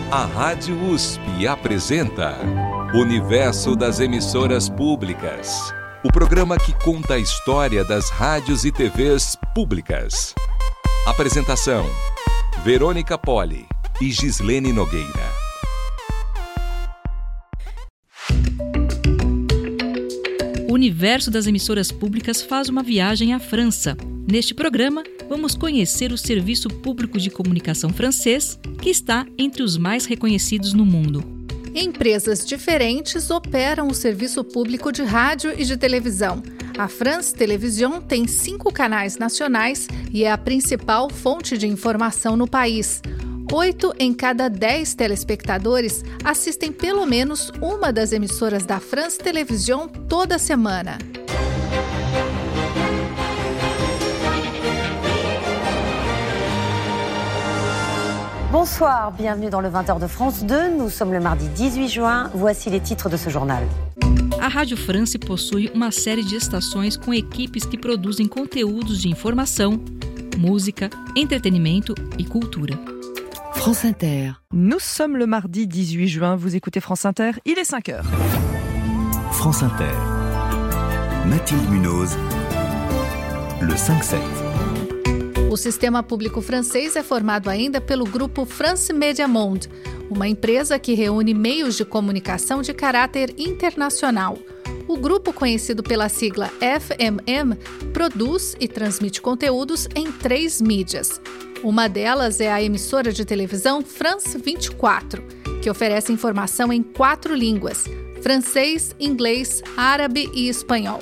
A Rádio USP apresenta Universo das Emissoras Públicas, o programa que conta a história das rádios e TVs públicas. Apresentação: Verônica Poli e Gislene Nogueira. O Universo das Emissoras Públicas faz uma viagem à França. Neste programa, vamos conhecer o Serviço Público de Comunicação francês, que está entre os mais reconhecidos no mundo. Empresas diferentes operam o serviço público de rádio e de televisão. A France Télévisions tem 5 canais nacionais e é a principal fonte de informação no país. 8 em cada 10 telespectadores assistem pelo menos uma das emissoras da France Télévisions toda semana. Bonsoir, bienvenue dans le 20h de France 2. Nous sommes le mardi 18 juin. Voici les titres de ce journal. A Rádio France possui uma série de estações com equipes que produzem conteúdos de informação, música, entretenimento e cultura. France Inter. Nous sommes le mardi 18 juin. Vous écoutez France Inter, il est 5h. France Inter. Mathilde Munoz. Le 5-7. O sistema público francês é formado ainda pelo grupo France Média Monde, uma empresa que reúne meios de comunicação de caráter internacional. O grupo, conhecido pela sigla FMM, produz e transmite conteúdos em 3 mídias. Uma delas é a emissora de televisão France 24, que oferece informação em 4 línguas: francês, inglês, árabe e espanhol.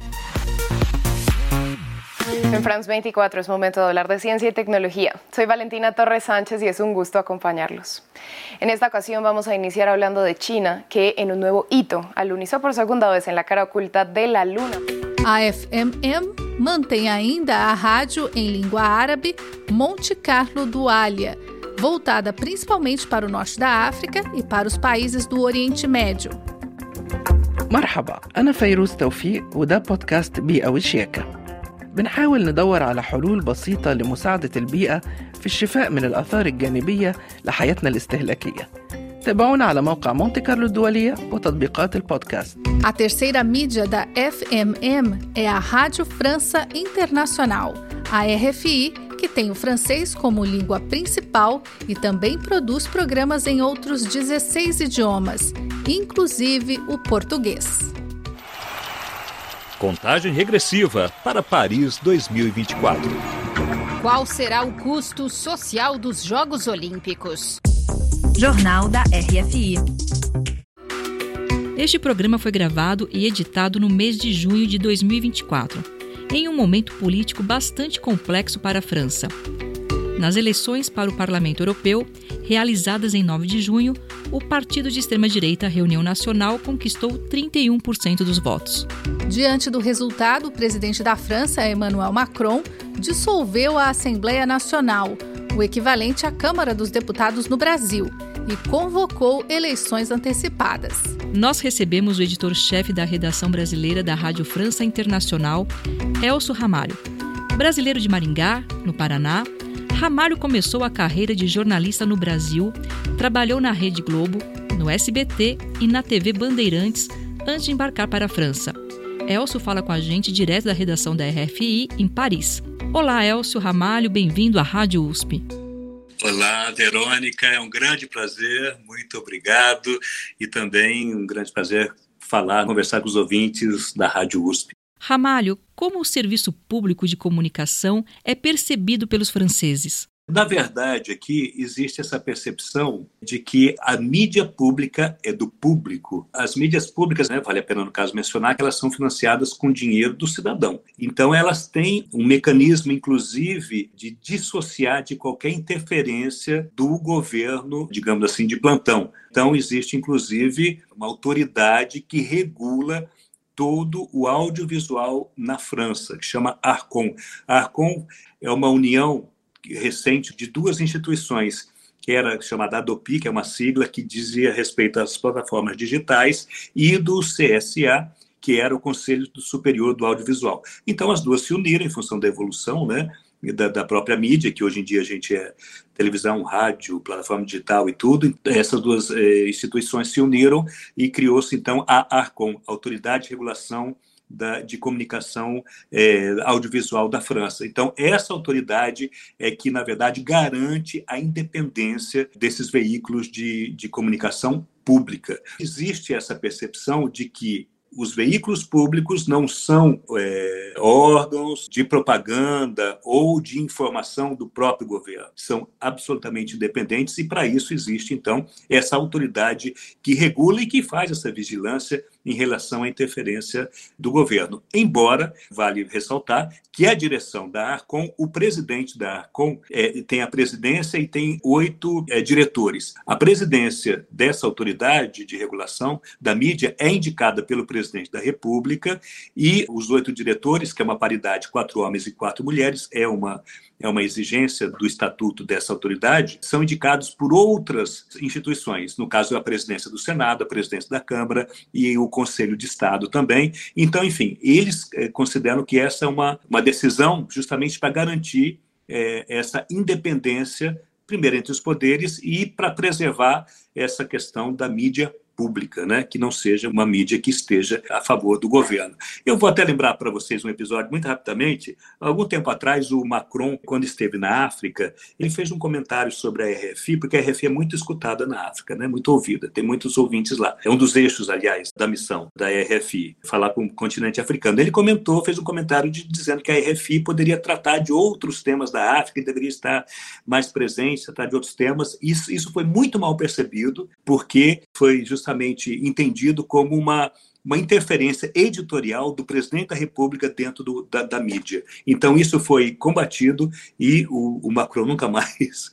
En France 24 es momento de hablar de ciencia y tecnología. Soy Valentina Torres Sánchez y es un gusto acompañarlos. En esta ocasión vamos a iniciar hablando de China, que en un nuevo hito alunizó por segunda vez en la cara oculta de la Luna. A FMM mantém ainda a rádio em língua árabe Monte Carlo Doualia, voltada principalmente para o norte da África e para os países do Oriente Médio. مرحبا، أنا فيروز توفيق وده بودكاست بيئة وشياكة. بنحاول ندور على حلول بسيطة لمساعدة البيئة في الشفاء من الآثار الجانبية لحياتنا الاستهلاكية. تابعونا على موقع مونتي كارلو الدولية وتطبيقات البودكاست. A terceira mídia da FMM é a Rádio França Internacional, a RFI, que tem o francês como língua principal e também produz programas em outros 16 idiomas, inclusive o português. Contagem regressiva para Paris 2024. Qual será o custo social dos Jogos Olímpicos? Jornal da RFI. Este programa foi gravado e editado no mês de junho de 2024, em um momento político bastante complexo para a França. Nas eleições para o Parlamento Europeu, realizadas em 9 de junho, o partido de extrema-direita Reunião Nacional conquistou 31% dos votos. Diante do resultado, o presidente da França, Emmanuel Macron, dissolveu a Assembleia Nacional, o equivalente à Câmara dos Deputados no Brasil, e convocou eleições antecipadas. Nós recebemos o editor-chefe da redação brasileira da Rádio França Internacional, Elcio Ramalho. Brasileiro de Maringá, no Paraná, Ramalho começou a carreira de jornalista no Brasil, trabalhou na Rede Globo, no SBT e na TV Bandeirantes antes de embarcar para a França. Elcio fala com a gente direto da redação da RFI em Paris. Olá, Elcio Ramalho, bem-vindo à Rádio USP. Olá, Verônica, é um grande prazer, muito obrigado, e também um grande prazer conversar com os ouvintes da Rádio USP. Ramalho, como o serviço público de comunicação é percebido pelos franceses? Na verdade, aqui existe essa percepção de que a mídia pública é do público. As mídias públicas, vale a pena no caso mencionar, que elas são financiadas com dinheiro do cidadão. Então elas têm um mecanismo, inclusive, de dissociar de qualquer interferência do governo, digamos assim, de plantão. Então existe, inclusive, uma autoridade que regula todo o audiovisual na França, que chama Arcom. A Arcom é uma união recente de 2 instituições, que era chamada ADOPI, que é uma sigla que dizia respeito às plataformas digitais, e do CSA, que era o Conselho Superior do Audiovisual. Então, as duas se uniram em função da evolução, da própria mídia, que hoje em dia a gente é televisão, rádio, plataforma digital e tudo. Essas duas instituições se uniram e criou-se, então, a ARCOM, Autoridade de Regulação de Comunicação Audiovisual da França. Então, essa autoridade é que, na verdade, garante a independência desses veículos de comunicação pública. Existe essa percepção de que os veículos públicos não são órgãos de propaganda ou de informação do próprio governo. São absolutamente independentes e, para isso, existe, então, essa autoridade que regula e que faz essa vigilância em relação à interferência do governo. Embora, vale ressaltar, que a direção da ARCOM, o presidente da ARCOM, tem a presidência e tem 8 diretores. A presidência dessa autoridade de regulação da mídia é indicada pelo presidente da República e os 8 diretores, que é uma paridade, 4 homens e 4 mulheres, é uma exigência do estatuto dessa autoridade, são indicados por outras instituições, no caso a presidência do Senado, a presidência da Câmara e o Conselho de Estado também. Então, enfim, eles consideram que essa é uma decisão justamente para garantir essa independência, primeiro entre os poderes e para preservar essa questão da mídia pública, né? Que não seja uma mídia que esteja a favor do governo. Eu vou até lembrar para vocês um episódio muito rapidamente. Algum tempo atrás, o Macron, quando esteve na África, ele fez um comentário sobre a RFI, porque a RFI é muito escutada na África, né? Muito ouvida, tem muitos ouvintes lá. É um dos eixos, aliás, da missão da RFI, falar com o continente africano. Ele fez um comentário dizendo que a RFI poderia tratar de outros temas da África, deveria estar mais presente, tratar de outros temas. Isso foi muito mal percebido, porque foi justamente entendido como uma interferência editorial do presidente da República dentro da mídia. Então, isso foi combatido e o Macron nunca mais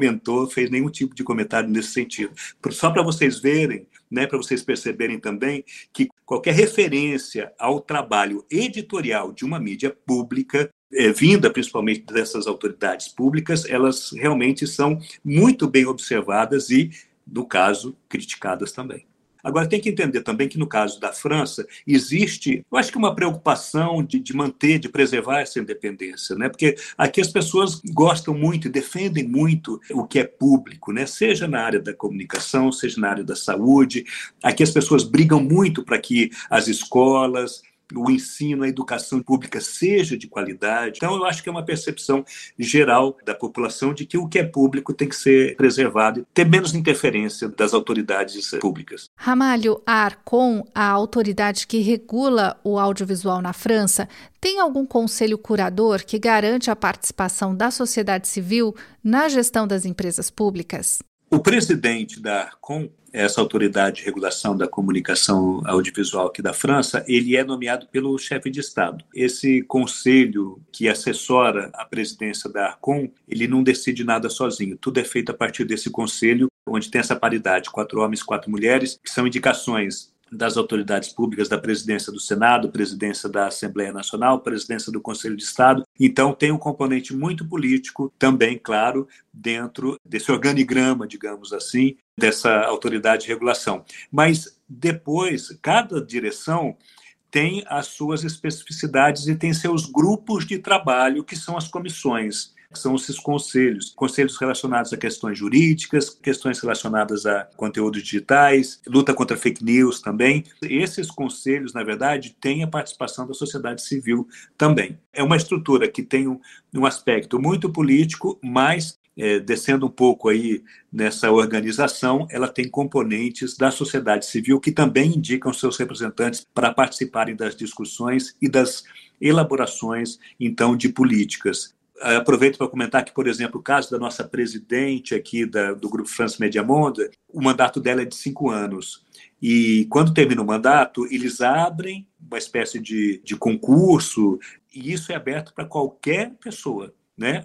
fez nenhum tipo de comentário nesse sentido. Só para vocês verem, né, para vocês perceberem também que qualquer referência ao trabalho editorial de uma mídia pública, vinda principalmente dessas autoridades públicas, elas realmente são muito bem observadas e, no caso, criticadas também. Agora, tem que entender também que, no caso da França, existe, eu acho que uma preocupação de manter, de preservar essa independência, né? Porque aqui as pessoas gostam muito e defendem muito o que é público, né? Seja na área da comunicação, seja na área da saúde. Aqui as pessoas brigam muito para que as escolas, o ensino, a educação pública seja de qualidade. Então, eu acho que é uma percepção geral da população de que o que é público tem que ser preservado e ter menos interferência das autoridades públicas. Ramalho, a ARCOM, a autoridade que regula o audiovisual na França, tem algum conselho curador que garante a participação da sociedade civil na gestão das empresas públicas? O presidente da ARCOM, essa autoridade de regulação da comunicação audiovisual aqui da França, ele é nomeado pelo chefe de Estado. Esse conselho que assessora a presidência da ARCOM, ele não decide nada sozinho. Tudo é feito a partir desse conselho, onde tem essa paridade, 4 homens e 4 mulheres, que são indicações das autoridades públicas, da presidência do Senado, presidência da Assembleia Nacional, presidência do Conselho de Estado. Então, tem um componente muito político também, claro, dentro desse organigrama, digamos assim, dessa autoridade de regulação. Mas, depois, cada direção tem as suas especificidades e tem seus grupos de trabalho, que são as comissões, que são esses conselhos relacionados a questões jurídicas, questões relacionadas a conteúdos digitais, luta contra fake news também. Esses conselhos, na verdade, têm a participação da sociedade civil também. É uma estrutura que tem um aspecto muito político, mas descendo um pouco aí nessa organização, ela tem componentes da sociedade civil que também indicam seus representantes para participarem das discussões e das elaborações, então, de políticas. Aproveito para comentar que, por exemplo, o caso da nossa presidente aqui do Grupo France Média Monde, o mandato dela é de 5 anos. E quando termina o mandato, eles abrem uma espécie de concurso, e isso é aberto para qualquer pessoa, né?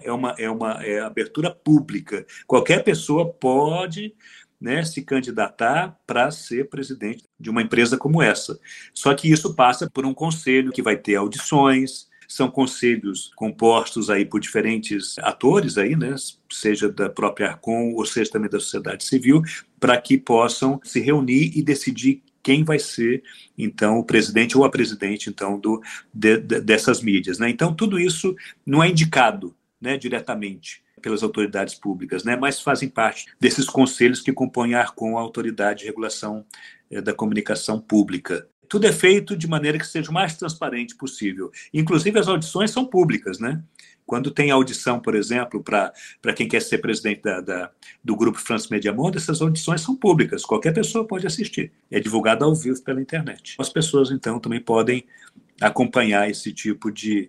É abertura pública. Qualquer pessoa pode, né, se candidatar para ser presidente de uma empresa como essa. Só que isso passa por um conselho que vai ter audições. São conselhos compostos aí por diferentes atores, aí, né, seja da própria ARCOM ou seja também da sociedade civil, para que possam se reunir e decidir quem vai ser, então, o presidente ou a presidente, então, dessas mídias, né? Então, tudo isso não é indicado né, diretamente pelas autoridades públicas, né, mas fazem parte desses conselhos que compõem a Arcom, a Autoridade de Regulação da Comunicação Pública. Tudo é feito de maneira que seja o mais transparente possível. Inclusive, as audições são públicas, né? Quando tem audição, por exemplo, para quem quer ser presidente do grupo France Média Monde, essas audições são públicas, qualquer pessoa pode assistir. É divulgado ao vivo pela internet. As pessoas, então, também podem acompanhar esse tipo de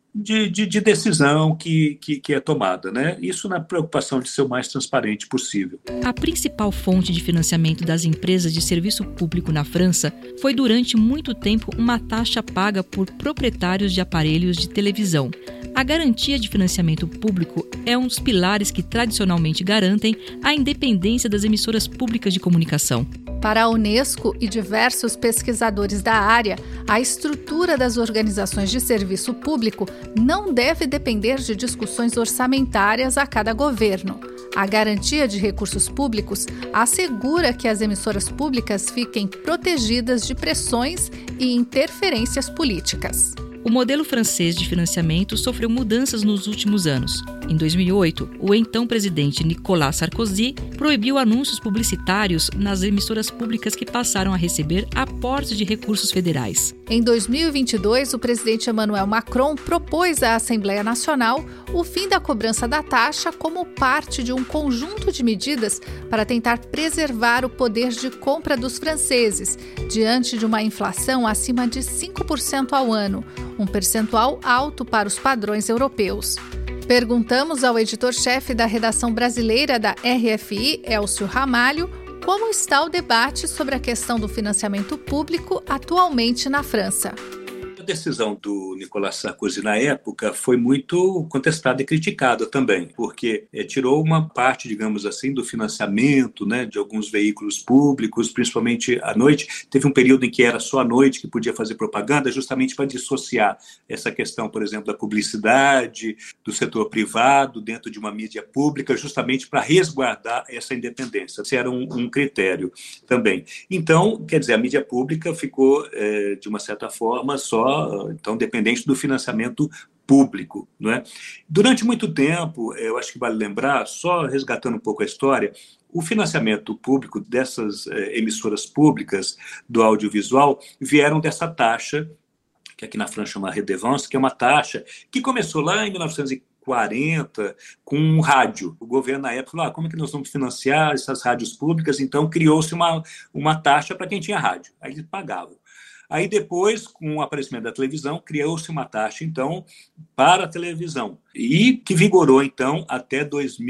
decisão que é tomada, né? Isso na preocupação de ser o mais transparente possível. A principal fonte de financiamento das empresas de serviço público na França foi durante muito tempo uma taxa paga por proprietários de aparelhos de televisão. A garantia de financiamento público é um dos pilares que tradicionalmente garantem a independência das emissoras públicas de comunicação. Para a Unesco e diversos pesquisadores da área, a estrutura das organizações de serviço público não deve depender de discussões orçamentárias a cada governo. A garantia de recursos públicos assegura que as emissoras públicas fiquem protegidas de pressões e interferências políticas. O modelo francês de financiamento sofreu mudanças nos últimos anos. Em 2008, o então presidente Nicolas Sarkozy proibiu anúncios publicitários nas emissoras públicas que passaram a receber aportes de recursos federais. Em 2022, o presidente Emmanuel Macron propôs à Assembleia Nacional o fim da cobrança da taxa como parte de um conjunto de medidas para tentar preservar o poder de compra dos franceses, diante de uma inflação acima de 5% ao ano, um percentual alto para os padrões europeus. Perguntamos ao editor-chefe da redação brasileira da RFI, Elcio Ramalho, como está o debate sobre a questão do financiamento público atualmente na França. A decisão do Nicolas Sarkozy na época foi muito contestada e criticada também, porque tirou uma parte, digamos assim, do financiamento, né, de alguns veículos públicos, principalmente à noite. Teve um período em que era só à noite que podia fazer propaganda, justamente para dissociar essa questão, por exemplo, da publicidade, do setor privado, dentro de uma mídia pública, justamente para resguardar essa independência. Esse era um critério também. Então, quer dizer, a mídia pública ficou, de uma certa forma, então, dependente do financiamento público, não é? Durante muito tempo, eu acho que vale lembrar, só resgatando um pouco a história, o financiamento público dessas emissoras públicas do audiovisual vieram dessa taxa, que aqui na França chama redevance, que é uma taxa que começou lá em 1940 com um rádio. O governo na época falou, como é que nós vamos financiar essas rádios públicas? Então, criou-se uma taxa para quem tinha rádio. Aí eles pagavam. Aí depois, com o aparecimento da televisão, criou-se uma taxa, então, para a televisão. E que vigorou, então, até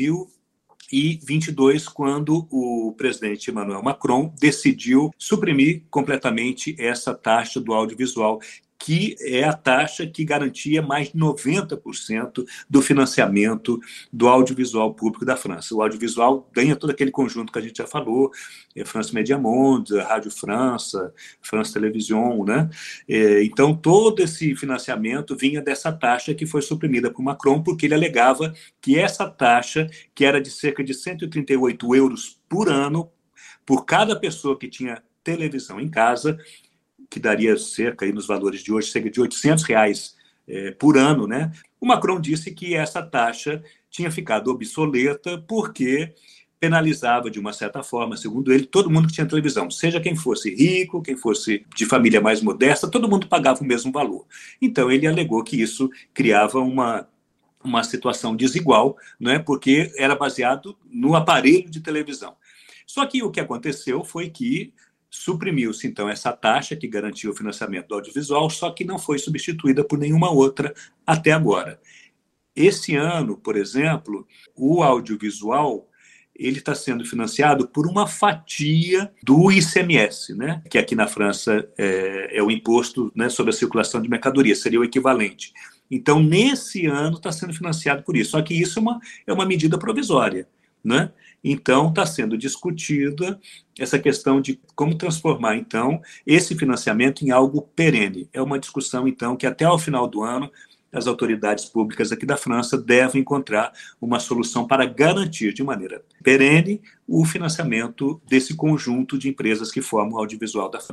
2022, quando o presidente Emmanuel Macron decidiu suprimir completamente essa taxa do audiovisual, que é a taxa que garantia mais de 90% do financiamento do audiovisual público da França. O audiovisual ganha todo aquele conjunto que a gente já falou, France Média Monde, Rádio França, France Télévision, né? Então, todo esse financiamento vinha dessa taxa que foi suprimida por Macron, porque ele alegava que essa taxa, que era de cerca de 138 euros por ano, por cada pessoa que tinha televisão em casa, que daria cerca, aí nos valores de hoje, cerca de R$800 por ano, né? O Macron disse que essa taxa tinha ficado obsoleta porque penalizava, de uma certa forma, segundo ele, todo mundo que tinha televisão, seja quem fosse rico, quem fosse de família mais modesta, todo mundo pagava o mesmo valor. Então, ele alegou que isso criava uma situação desigual, né? Porque era baseado no aparelho de televisão. Só que o que aconteceu foi que suprimiu-se, então, essa taxa que garantia o financiamento do audiovisual, só que não foi substituída por nenhuma outra até agora. Esse ano, por exemplo, o audiovisual ele está sendo financiado por uma fatia do ICMS, né? Que aqui na França é o imposto, né, sobre a circulação de mercadoria, seria o equivalente. Então, nesse ano, está sendo financiado por isso. Só que isso é uma medida provisória, né? Então, está sendo discutida essa questão de como transformar, então, esse financiamento em algo perene. É uma discussão, então, que até ao final do ano, as autoridades públicas aqui da França devem encontrar uma solução para garantir de maneira perene o financiamento desse conjunto de empresas que formam o audiovisual da França.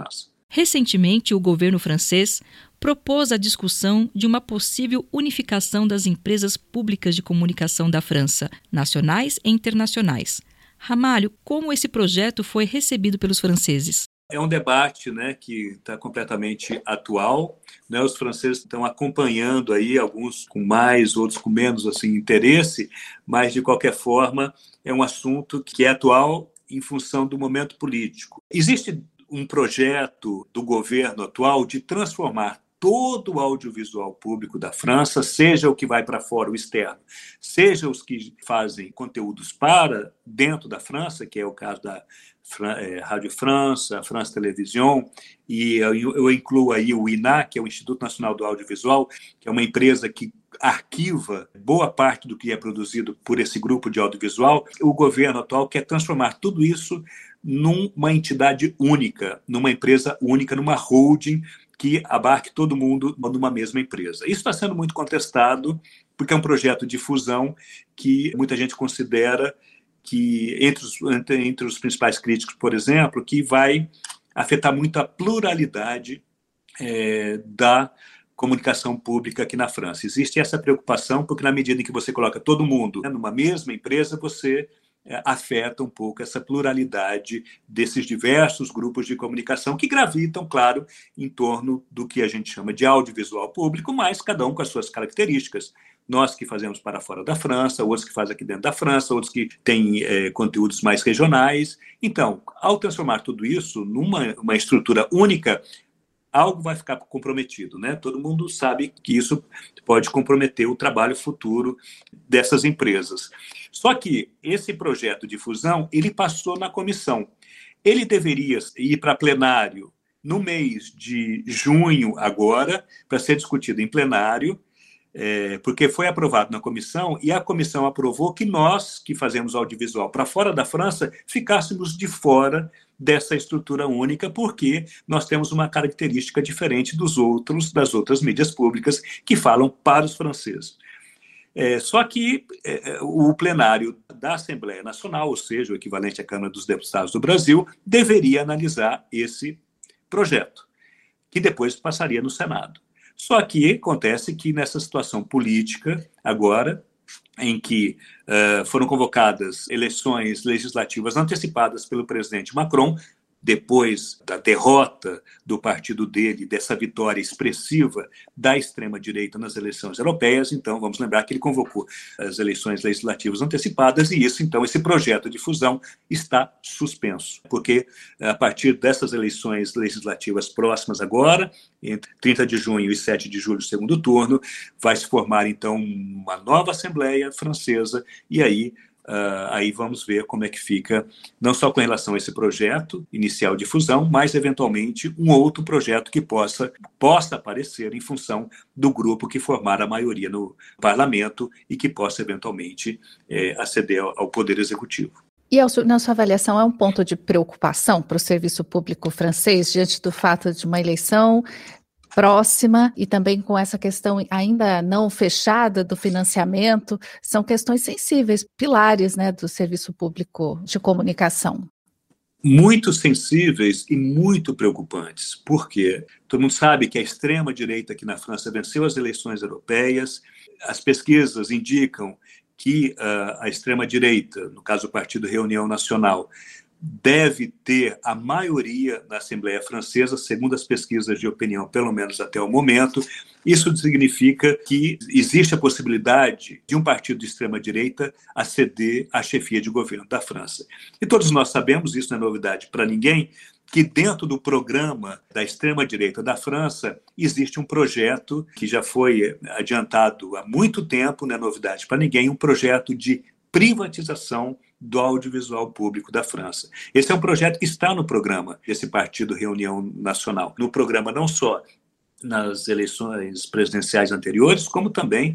Recentemente, o governo francês propôs a discussão de uma possível unificação das empresas públicas de comunicação da França, nacionais e internacionais. Ramalho, como esse projeto foi recebido pelos franceses? É um debate, né, que está completamente atual, né? Os franceses estão acompanhando aí, alguns com mais, outros com menos assim, interesse, mas, de qualquer forma, é um assunto que é atual em função do momento político. Existe um projeto do governo atual de transformar todo o audiovisual público da França, seja o que vai para fora, o externo, seja os que fazem conteúdos para dentro da França, que é o caso da Rádio France, a France Télévision, e eu incluo aí o INA, que é o Instituto Nacional do Audiovisual, que é uma empresa que arquiva boa parte do que é produzido por esse grupo de audiovisual. O governo atual quer transformar tudo isso numa entidade única, numa empresa única, numa holding que abarque todo mundo numa mesma empresa. Isso está sendo muito contestado, porque é um projeto de fusão que muita gente considera que, entre os principais críticos, por exemplo, que vai afetar muito a pluralidade da comunicação pública aqui na França. Existe essa preocupação, porque na medida em que você coloca todo mundo numa mesma empresa, você afeta um pouco essa pluralidade desses diversos grupos de comunicação que gravitam, claro, em torno do que a gente chama de audiovisual público, mas cada um com as suas características. Nós que fazemos para fora da França, outros que fazem aqui dentro da França, outros que têm conteúdos mais regionais. Então, ao transformar tudo isso numa estrutura única, algo vai ficar comprometido, né? Todo mundo sabe que isso pode comprometer o trabalho futuro dessas empresas. Só que esse projeto de fusão, ele passou na comissão. Ele deveria ir para plenário no mês de junho agora, para ser discutido em plenário, porque foi aprovado na comissão, e a comissão aprovou que nós, que fazemos audiovisual para fora da França, ficássemos de fora dessa estrutura única, porque nós temos uma característica diferente das outras mídias públicas que falam para os franceses. Só que o plenário da Assembleia Nacional, ou seja, o equivalente à Câmara dos Deputados do Brasil, deveria analisar esse projeto, que depois passaria no Senado. Só que acontece que nessa situação política, agora, em que foram convocadas eleições legislativas antecipadas pelo presidente Macron, depois da derrota do partido dele, dessa vitória expressiva da extrema-direita nas eleições europeias, então vamos lembrar que ele convocou as eleições legislativas antecipadas e então esse projeto de fusão está suspenso, porque a partir dessas eleições legislativas próximas agora, entre 30 de junho e 7 de julho, segundo turno, vai se formar então uma nova Assembleia Francesa e aí vamos ver como é que fica, não só com relação a esse projeto inicial de fusão, mas, eventualmente, um outro projeto que possa aparecer em função do grupo que formar a maioria no parlamento e que possa, eventualmente, aceder ao Poder Executivo. E, na sua avaliação, é um ponto de preocupação para o serviço público francês diante do fato de uma eleição próxima e também com essa questão ainda não fechada do financiamento? São questões sensíveis, pilares, né, do serviço público de comunicação. Muito sensíveis e muito preocupantes, porque todo mundo sabe que a extrema-direita aqui na França venceu as eleições europeias, as pesquisas indicam que a extrema-direita, no caso o Partido Reunião Nacional, deve ter a maioria na Assembleia Francesa, segundo as pesquisas de opinião, pelo menos até o momento. Isso significa que existe a possibilidade de um partido de extrema-direita aceder à chefia de governo da França. E todos nós sabemos, isso não é novidade para ninguém, que dentro do programa da extrema-direita da França existe um projeto que já foi adiantado há muito tempo, não é novidade para ninguém, um projeto de privatização do audiovisual público da França. Esse é um projeto que está no programa desse Partido Reunião Nacional. No programa não só nas eleições presidenciais anteriores, como também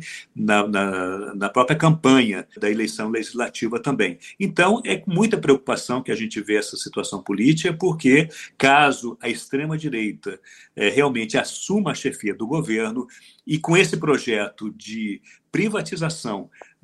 na própria campanha da eleição legislativa também. Então, é com muita preocupação que a gente vê essa situação política, porque caso a extrema-direita realmente assuma a chefia do governo, e com esse projeto de privatização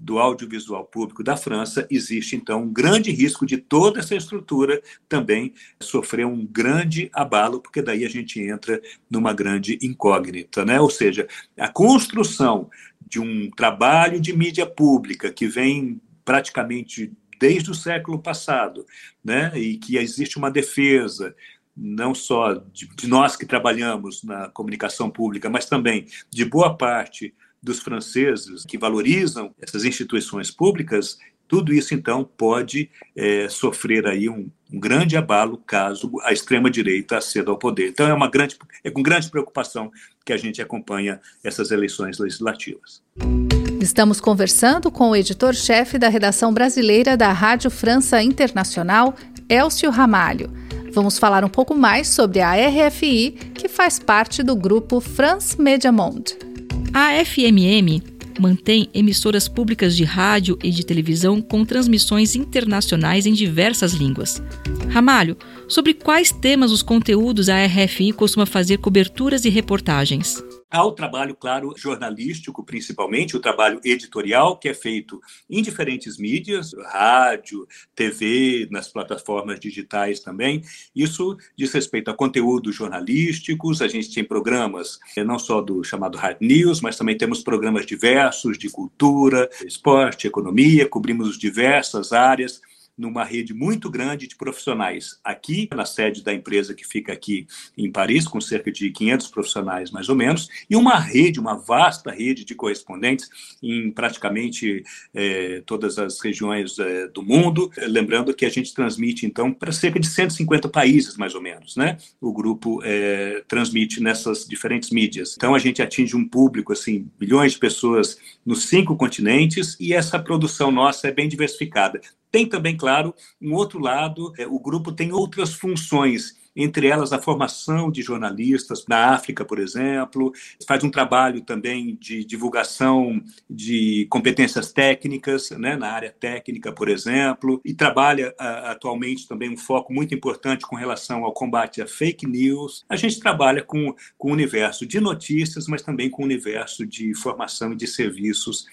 do audiovisual público da França, existe, então, um grande risco de toda essa estrutura também sofrer um grande abalo, porque daí a gente entra numa grande incógnita, né? Ou seja, a construção de um trabalho de mídia pública que vem praticamente desde o século passado, né? E que existe uma defesa não só de nós que trabalhamos na comunicação pública, mas também de boa parte dos franceses que valorizam essas instituições públicas, tudo isso, então, pode sofrer aí um grande abalo caso a extrema-direita aceda ao poder. Então, é com grande preocupação que a gente acompanha essas eleições legislativas. Estamos conversando com o editor-chefe da redação brasileira da Rádio França Internacional, Elcio Ramalho. Vamos falar um pouco mais sobre a RFI, que faz parte do grupo France Médias Monde. A FMM mantém emissoras públicas de rádio e de televisão com transmissões internacionais em diversas línguas. Ramalho, sobre quais temas os conteúdos a RFI costuma fazer coberturas e reportagens? Há o trabalho, claro, jornalístico, principalmente, o trabalho editorial, que é feito em diferentes mídias, rádio, TV, nas plataformas digitais também. Isso diz respeito a conteúdos jornalísticos, a gente tem programas não só do chamado Hard News, mas também temos programas diversos de cultura, esporte, economia, cobrimos diversas áreas, numa rede muito grande de profissionais aqui na sede da empresa que fica aqui em Paris, com cerca de 500 profissionais mais ou menos, e uma vasta rede de correspondentes em praticamente todas as regiões do mundo, lembrando que a gente transmite então para cerca de 150 países mais ou menos, né? O grupo transmite nessas diferentes mídias. Então a gente atinge um público, assim, milhões de pessoas nos 5 continentes, e essa produção nossa é bem diversificada. Tem também, claro, um outro lado, o grupo tem outras funções, entre elas a formação de jornalistas na África, por exemplo, faz um trabalho também de divulgação de competências técnicas, né, na área técnica, por exemplo, e trabalha atualmente também um foco muito importante com relação ao combate a fake news. A gente trabalha com o universo de notícias, mas também com o universo de formação e de serviços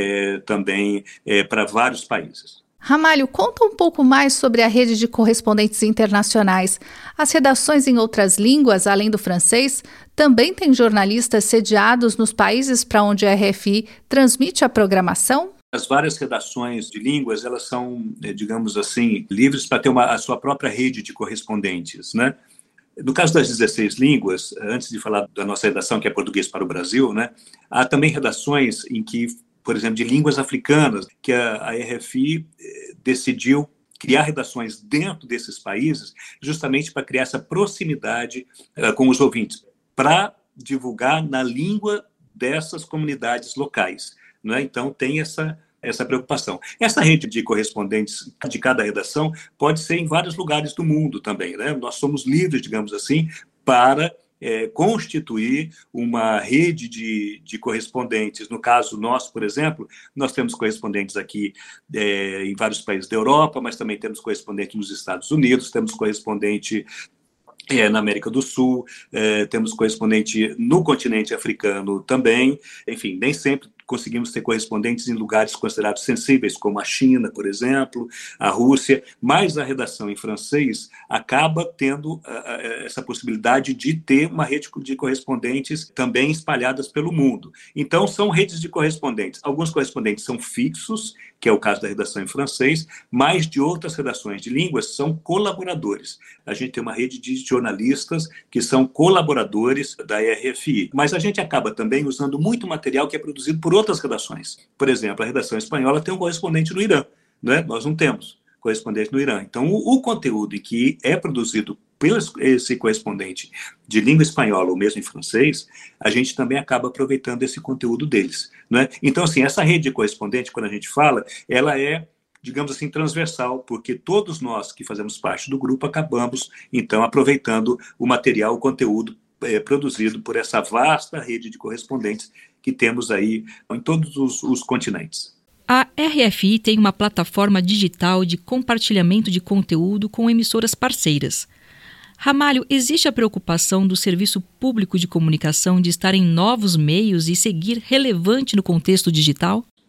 também para vários países. Ramalho, conta um pouco mais sobre a rede de correspondentes internacionais. As redações em outras línguas, além do francês, também têm jornalistas sediados nos países para onde a RFI transmite a programação? As várias redações de línguas, elas são, digamos assim, livres para ter a sua própria rede de correspondentes, né? No caso das 16 línguas, antes de falar da nossa redação, que é português para o Brasil, né, há também redações em que, por exemplo, de línguas africanas, que a RFI decidiu criar redações dentro desses países, justamente para criar essa proximidade com os ouvintes, para divulgar na língua dessas comunidades locais, né? Então, tem essa preocupação. Essa rede de correspondentes de cada redação pode ser em vários lugares do mundo também, né? Nós somos livres, digamos assim, para constituir uma rede de correspondentes. No caso nosso, por exemplo, nós temos correspondentes aqui em vários países da Europa, mas também temos correspondente nos Estados Unidos, temos correspondente na América do Sul, temos correspondente no continente africano também. Enfim, nem sempre conseguimos ter correspondentes em lugares considerados sensíveis, como a China, por exemplo, a Rússia, mas a redação em francês acaba tendo essa possibilidade de ter uma rede de correspondentes também espalhadas pelo mundo. Então, são redes de correspondentes. Alguns correspondentes são fixos, que é o caso da redação em francês, mas de outras redações de línguas são colaboradores. A gente tem uma rede de jornalistas que são colaboradores da RFI, mas a gente acaba também usando muito material que é produzido por outras redações. Por exemplo, a redação espanhola tem um correspondente no Irã, né? Nós não temos correspondente no Irã. Então, o conteúdo que é produzido por esse correspondente de língua espanhola ou mesmo em francês, a gente também acaba aproveitando esse conteúdo deles, né? Então, assim, essa rede de correspondente, quando a gente fala, ela é, digamos assim, transversal, porque todos nós que fazemos parte do grupo acabamos, então, aproveitando o material, o conteúdo produzido por essa vasta rede de correspondentes que temos aí em todos os continentes. A RFI tem uma plataforma digital de compartilhamento de conteúdo com emissoras parceiras. Ramalho, existe a preocupação do serviço público de comunicação de estar em novos meios e seguir relevante no contexto digital?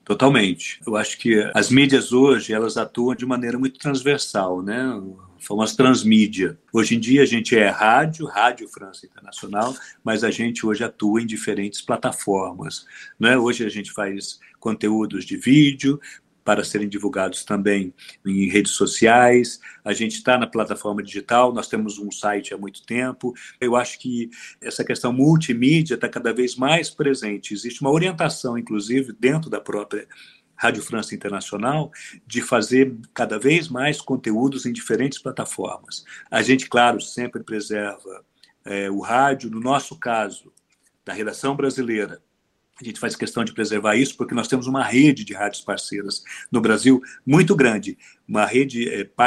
Totalmente. Eu acho que as mídias hoje, elas atuam de maneira muito transversal, né? Famosa transmídia. Hoje em dia a gente é Rádio França Internacional, mas a gente hoje atua em diferentes plataformas, né? Hoje a gente faz conteúdos de vídeo para serem divulgados também em redes sociais, a gente está na plataforma digital, nós temos um site há muito tempo. Eu acho que essa questão multimídia está cada vez mais presente. Existe uma orientação, inclusive, dentro da própria Rádio França Internacional, de fazer cada vez mais conteúdos em diferentes plataformas. A gente, claro, sempre preserva o rádio, no nosso caso, da redação brasileira. A gente faz questão de preservar isso porque nós temos uma rede de rádios parceiras no Brasil muito grande, uma rede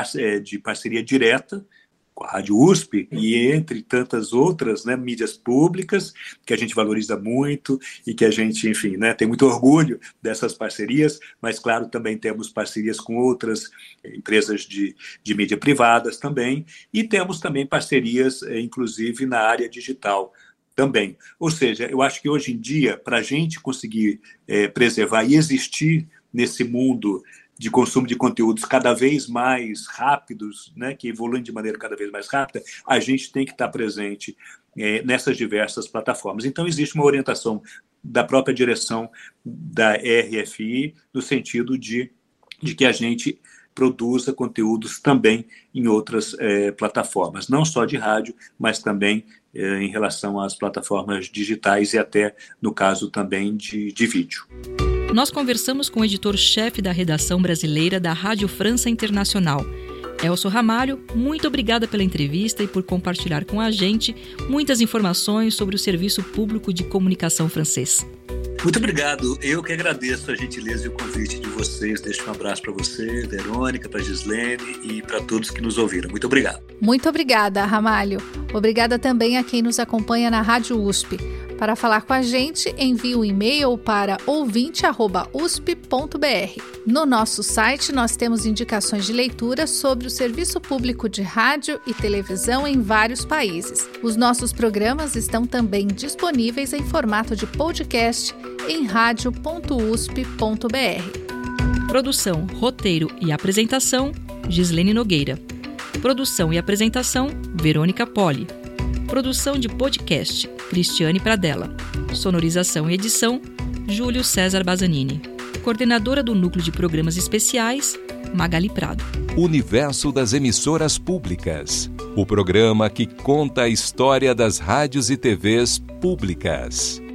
de parceria direta com a Rádio USP e entre tantas outras, né, mídias públicas que a gente valoriza muito e que a gente, enfim, né, tem muito orgulho dessas parcerias, mas, claro, também temos parcerias com outras empresas de mídia privadas também e temos também parcerias, inclusive, na área digital também. Ou seja, eu acho que hoje em dia, para a gente conseguir preservar e existir nesse mundo de consumo de conteúdos cada vez mais rápidos, né, que evoluem de maneira cada vez mais rápida, a gente tem que estar presente nessas diversas plataformas. Então, existe uma orientação da própria direção da RFI no sentido de que a gente produza conteúdos também em outras plataformas, não só de rádio, mas também em relação às plataformas digitais e até, no caso, também de vídeo. Nós conversamos com o editor-chefe da redação brasileira da Rádio França Internacional, Elcio Ramalho. Muito obrigada pela entrevista e por compartilhar com a gente muitas informações sobre o Serviço Público de Comunicação francês. Muito obrigado. Eu que agradeço a gentileza e o convite de vocês. Deixo um abraço para você, Verônica, para Gislene e para todos que nos ouviram. Muito obrigado. Muito obrigada, Ramalho. Obrigada também a quem nos acompanha na Rádio USP. Para falar com a gente, envie um e-mail para ouvinte@usp.br. No nosso site, nós temos indicações de leitura sobre o serviço público de rádio e televisão em vários países. Os nossos programas estão também disponíveis em formato de podcast em radio.usp.br. Produção, roteiro e apresentação, Gislene Nogueira. Produção e apresentação, Verônica Poli. Produção de podcast, Cristiane Pradella. Sonorização e edição, Júlio César Bazanini. Coordenadora do Núcleo de Programas Especiais, Magali Prado. Universo das Emissoras Públicas. O programa que conta a história das rádios e TVs públicas.